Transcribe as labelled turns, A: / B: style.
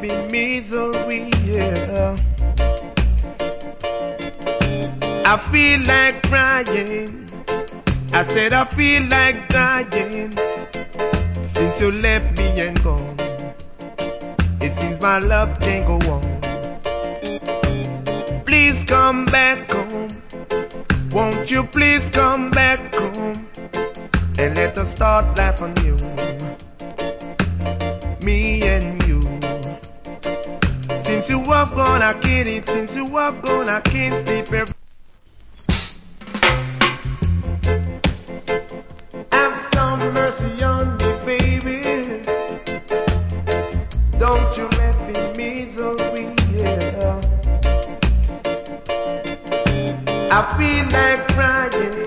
A: me misery, yeah. I feel like crying. I said I feel like dying. Since you left me and gone, it seems my love can't go on. Please come back home. Won't you please come back home and let us start life anew, me and you. Since you have gone, I can't eat. Since you have gone, I can't sleep. Have some mercy on me, baby. Don't you let me misery, yeah. I feel like crying.